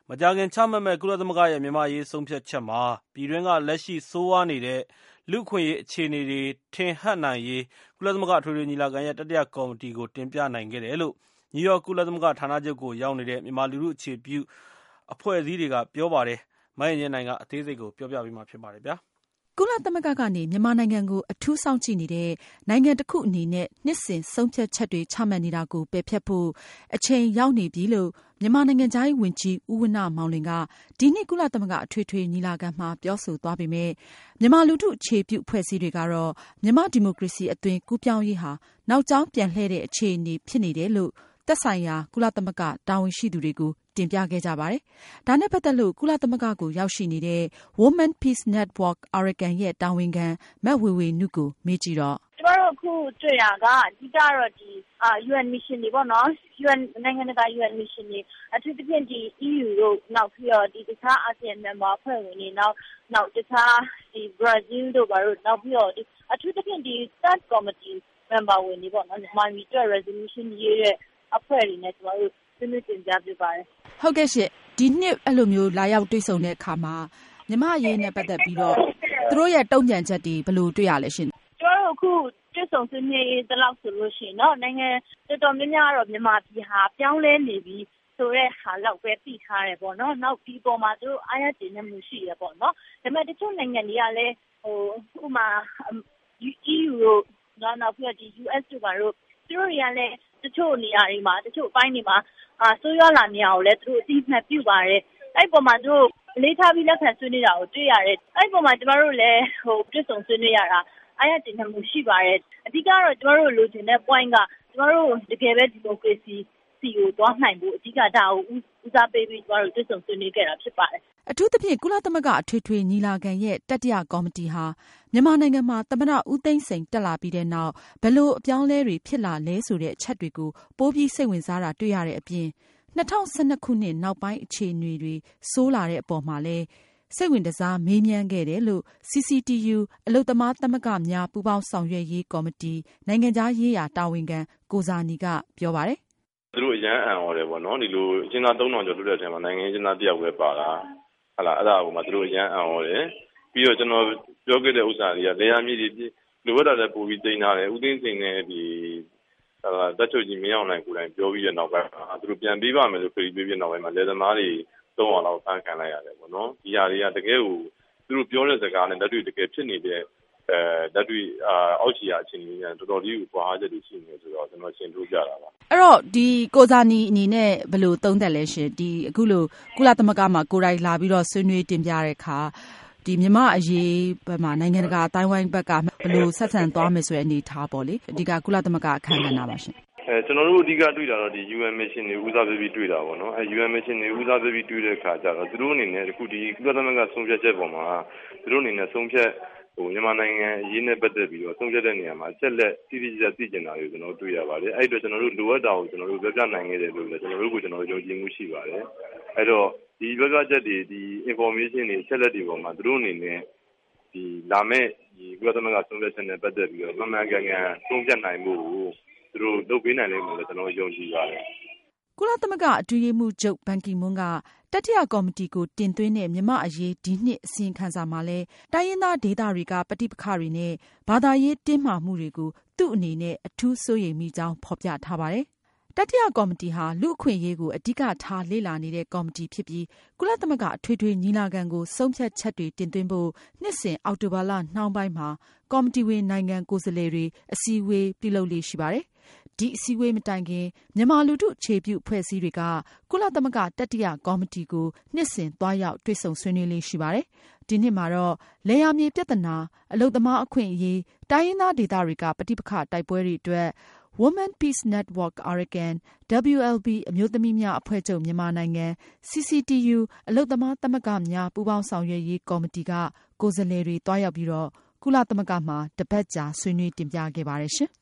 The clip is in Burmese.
မကြာခင်ချမှတ်မဲ့ကုလသမဂ္ဂရဲ့မြန်မာရေးဆုံးဖြတ်ချက်မှာပြည်တွင်းကလက်ရှိဆိုးဝါးနေတဲ့လူ့အခွင့်အရေးအခြေအနေတွေထင်ဟပ်နိုင်ရေးကုလသမဂ္ဂအထွေထွေညီလာခံရဲ့တတိယကော်မတီကိုတင်ပြနိုင်ခဲ့တယ်လို့နယူးယောက်ကုလသမဂ္ဂဌာနချုပ်ကိုရောက်နေတဲ့မြန်မာလူထုအခြေပြုအဖွဲ့အစည်းတွေကပြောပါတယ်။မအင်ကြင်းနိုင်ကအသေးစိတ်ကိုပြောပြပေးမှာဖြစ်ပါတယ်ဗျာ။ကုလသမဂ္ဂကနေမြန်မာနိုင်ငံကိုအထူးစောင့်ကြည့်နေတဲ့နိုင်ငံတစ်ခုအနေနဲ့နှစ်စဉ်ဆုံးဖြတ်ချက်တွေချမှတ်နေတာကိုပယ်ဖျက်ဖို့အချိန်ရောက်နေပြီလို့မြန်မာနိုင်ငံသားရေးဝန်ကြီးဦးဝဏ္ဏမောင်လွင်ကဒီနှစ်ကုလသမဂ္ဂအထွေထွေညီလာခံမှာပြောဆိုသွားပေမဲ့မြန်မာလူထုအခြေပြုအဖွဲ့အစည်းတွေကတော့မြန်မာဒီမိုကရေစီအသွင်ကူးပြောင်းရေးဟာနောက်ကျောင်းပြန်လှည့်တဲ့အခြေအနေဖြစ်နေတယ်လို့သက်ဆိုင်ရာကုလသမဂ္ဂတာဝန်ရှိသူတွေကိုတင်ပြခဲ့ကြပါတယ်။ဒါနဲ့ပတ်သက်လို့ကုလသမဂ္ဂကိုရောက်ရှိနေတဲ့ Women Peace Network Arakan ရဲ့တာဝန်ခံမဝေဝေနုကိုမေးကြည့်တော့ကျမတို့အခုတွေ့ရကအဓိကတော့ဒီUN mission တွေပေါ့နော် UN နိုင်ငံတကာ UN mission တွေအထူးသဖြင့်ဒီ EU တို့နောက်ပြီးတော့ဒီတခြား ASEAN member အဖွဲ့ဝင်တွေနောက်တခြားဒီ Brazil တို့ဘာလို့နောက်ပြီးတော့အထူးသဖြင့်ဒီ Third Committee member ဝင်တွေပေါ့နော်မြန်မာပြည်အတွက် resolution ရေးတဲ့အဖွဲ့တွေနဲ့ကျမတို့ဆွေးနွေးတင်ပြပြပါတယ်။ဟုတ်ကဲ့ရှင်ဒီနှစ်အဲ့လိုမျိုးလာရောက်တွေ့ဆုံတဲ့အခါမှာမြန်မာအရေးနဲ့ပတ်သက်ပြီးတော့သူတို့ရဲ့တုံ့ပြန်ချက်တွေဘယ်လိုတွေ့ရလဲရှင်။ကျမတို့အခုတွေ့ဆုံဆွေးနွေးတဲ့လောက်ဆိုလို့ရှိရင်เนาะနိုင်ငံတော်တော်များများတော့မြန်မာပြည်ဟာပြောင်းလဲနေပြီဆိုတဲ့ဟာလောက်ပဲသိထားတယ်ပေါ့နော်နောက်ဒီပေါ်မှာသူတို့အားရကျေနပ်မှုရှိရပေါ့နော်ဒါပေမဲ့တချို့နိုင်ငံတွေကလည်းဥပမာ EU တို့နောက်ပြီးတော့ဒီ US တို့ပါတော့သူတို့တွေကလည်းတချို့နေရာတွေမှာတချို့အပိုင်းတွေမှာဆိုးရွားလာနေအောင်လည်းသူတို့အသိမှတ်ပြုပါတယ်အဲ့ပေါ်မှာသူတို့လေးထားပြီးလက်ခံဆွေးနွေးတာကိုတွေ့ရတယ်အဲ့ပေါ်မှာကျမတို့လည်းတွေ့ဆုံဆွေးနွေးရတာအားရကျေနပ်မှုရှိပါတယ်အဓိကတော့ကျမတို့လိုချင်တဲ့ point ကကျမတို့တကယ်ပဲဒီမိုကရေစီစီကိုသွားနိုင်ဖို့အဓိကဒါကိုဦးစားပေးပြီးကျမတို့တွေ့ဆုံဆွေးနွေးခဲ့တာဖြစ်ပါတယ်အထူးသဖြင့်ကုလသမဂ္ဂအထွေထွေညီလာခံရဲ့တတိယကော်မတီဟာမြန်မာနိုင်ငံမှာသမ္မတဦးသိန်းစိန်တက်လာပြီးတဲ့နောက်ဘယ်လိုအပြောင်းလဲတွေဖြစ်လာလဲဆိုတဲ့အချက်တွေကိုပိုပြီးစိတ်ဝင်စားတာတွေ့ရတဲ့အပြင်2012ခုနှစ်နောက်ပိုင်းအခြေအနေတွေဆိုးလာတဲ့အပေါ်မှာလည်းစိတ်ဝင်စားမေးမြန်းခဲ့တယ်လို့ CCTU အလုပ်သမားသမဂ္ဂများပူးပေါင်းဆောင်ရွက်ရေးကော်မတီနိုင်ငံခြားရေးရာတာဝန်ခံကိုဇာနီကပြောပါတယ်သူတို့အရန်အံ့ဩတယ်ပေါ့နော်ဒီလိုအကျဉ်းသား3000ကျော်လွတ်တဲ့အချိန်မှာနိုင်ငံရေးအကျဉ်းသားတယောက်ပဲပါတာဟလာအဲ့ဒါကိုမှသူတို့အရန်အံ့ဩတယ်ပြီးတော့ကျွန်တော်ပြောခဲ့တဲ့ဥစ္စာတွေကလေယာဉ်မြေတွေလိုအပ်တာလည်းပိုပြီးတင်ထားတယ်ဦးသိန်းစိန်နဲ့ဒီတက်ချုပ်ကြီးမင်းအောင်နိုင်ကိုယ်တိုင်ပြောပြီးတဲ့နောက်ပိုင်းသူတို့ပြန်ပြီးပါမယ်လို့ပြည်ပြီးနောက်ပိုင်းမှာလေသမားတွေ300လောက်ဖမ်းခံလိုက်ရတယ်ပေါ့နော်ဒီဟာတွေကတကယ်ကိုသူတို့ပြောတဲ့စကားနဲ့လက်တွေ့တကယ်ဖြစ်နေတဲ့လက်တွေ့အောက်ခြေအချင်းကြီးနဲ့တော်တော်လေးကိုပွားချက်တွေရှိနေဆိုတော့ကျွန်တော်ရှင်းထုတ်ပြတာပါအဲ့တော့ဒီကိုဇာနီအနေနဲ့ဘယ်လိုသုံးသပ်လဲရှင်ဒီအခုလိုကုလသမဂ္ဂမှာကိုယ်တိုင်လာပြီးတော့ဆွေးနွေးတင်ပြတဲ့အခါဒီမြန်မာအရေးဘက်မှာနိုင်ငံတကာအတိုင်းဝိုင်းဘက်ကဘယ်လိုဆက်ဆံသွားမယ်ဆိုတဲ့အနေအထားပေါ့လေအဓိကကုလသမဂ္ဂအခမ်းအနားပါရှင်ကျွန်တော်တို့အဓိကတွေ့တာတော့ဒီ UN mission တွေဦးစားပေးပြီးတွေ့တာပေါ့နော်UN mission တွေဦးစားပေးပြီးတွေ့တဲ့အခါကျတော့သူတို့အနေနဲ့အခုဒီကုလသမဂ္ဂဆုံးဖြတ်ချက်ပေါ်မှာသူတို့အနေနဲ့ဆုံးဖြတ်မြန်မာနိုင်ငံအရေးနဲ့ပတ်သက်ပြီးတော့ဆုံးဖြတ်တဲ့နေရာမှာအချက်လက်တိတိကျကျသိကျင်တာတွေကျွန်တော်တို့တွေ့ရပါတယ်အဲ့အတွက်ကျွန်တော်တို့လိုအပ်တာကိုကျွန်တော်တို့ပြောပြနိုင်ခဲ့တယ်လို့လည်းကျွန်တော်တို့ကိုကျွန်တော်တို့ယုံကြည်မှုရှိပါတယ်အဲ့တော့ဒီပြောပြချက်တွေဒီ information တွေအချက်လက်တွေပေါ်မှာသူတို့အနေနဲ့ဒီလာမဲ့ဒီကုလသမဂ္ဂဆုံးဖြတ်ချက်နဲ့ပတ်သက်ပြီးတော့မှန်မှန်ကန်ကန်ဆုံးဖြတ်နိုင်မှုကိုသူတို့လုပ်ပေးနိုင်လိမ့်မယ်လို့ကျွန်တော်ယုံကြည်ပါတယ်ကုလသမဂ္ဂအတွင်းရေးမှူးချုပ်ဘန်ကီမွန်းကတတိယကော်မတီကိုတင်သွင်းတဲ့မြန်မာအရေးဒီနှစ်အစီရင်ခံစာမှာလည်းတိုင်းရင်းသားဒေသတွေကပဋိပက္ခတွေနဲ့ဘာသာရေးတင်းမာမှုတွေကိုသူ့အနေနဲ့အထူးစိုးရိမ်မိကြောင်းဖော်ပြထားပါတယ်။တတိယကော်မတီဟာလူ့အခွင့်အရေးကိုအဓိကထားလေ့လာနေတဲ့ကော်မတီဖြစ်ပြီးကုလသမဂ္ဂအထွေထွေညီလာခံကိုဆုံးဖြတ်ချက်တွေတင်သွင်းဖို့နှစ်စဉ်အောက်တိုဘာလနှောင်းပိုင်းမှာကော်မတီဝင်နိုင်ငံကိုယ်စားလှယ်တွေအစည်းအဝေးပြုလုပ်လေ့ရှိပါတယ်။ဒီအစည်းအဝေးမတိုင်ခင်မြန်မာလူထုအခြေပြုအဖွဲ့အစည်းတွေကကုလသမဂ္ဂတတိယကော်မတီကိုနှစ်စဉ်သွားရောက်တွေ့ဆုံဆွေးနွေးလေးရှိပါတယ်။ဒီနှစ်မှာတော့လယ်ယာမြေပြဿနာအလုပ်သမားအခွင့်အရေးတိုင်းရင်းသားဒေသတွေကပဋိပက္ခတိုက်ပွဲတွေအတွက် Women Peace Network Arakan WLB အမျိုးသမီးများအဖွဲ့ချုပ်မြန်မာနိုင်ငံ CCTU အလုပ်သမားသမဂ္ဂများပူးပေါင်းဆောင်ရွက်ရေးကော်မတီကကိုယ်စားလှယ်တွေသွားရောက်ပြီးတော့ကုလသမဂ္ဂမှာတပတ်ကြာဆွေးနွေးတင်ပြခဲ့ပါတယ်ရှင်။